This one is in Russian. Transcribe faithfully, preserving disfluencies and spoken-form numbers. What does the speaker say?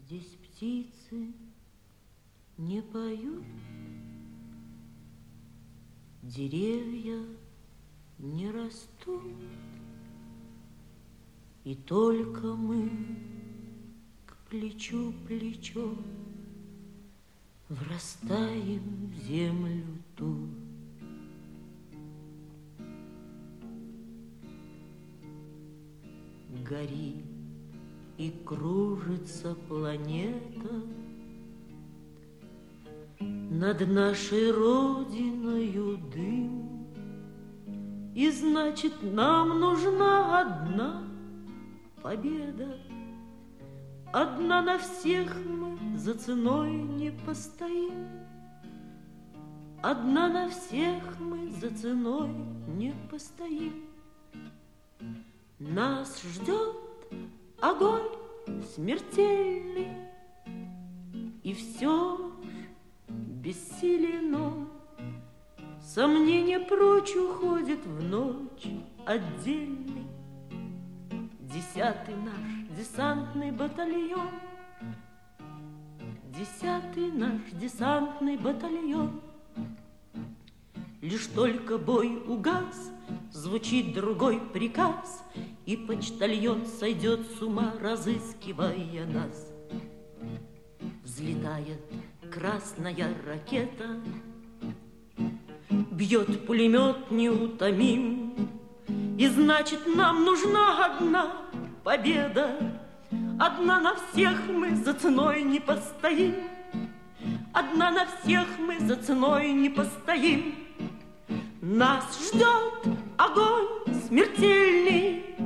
Здесь птицы не поют, деревья не растут, и только мы к плечу плечо врастаем в землю ту. Горит и кружится планета над нашей родиною дым, и значит, нам нужна одна победа. Одна на всех мы за ценой не постоим. Одна на всех мы за ценой не постоим. Нас ждет огонь смертельный, и все бессилен он. Сомнение прочь уходит в ночь отдельный. Десятый наш десантный батальон, Десятый наш десантный батальон. Лишь только бой угас, звучит другой приказ, и почтальон сойдет с ума, разыскивая нас. Взлетает красная ракета, бьет пулемет неутомим, и значит, нам нужна одна победа. Одна на всех мы за ценой не постоим. Одна на всех мы за ценой не постоим. Нас ждет огонь смертельный,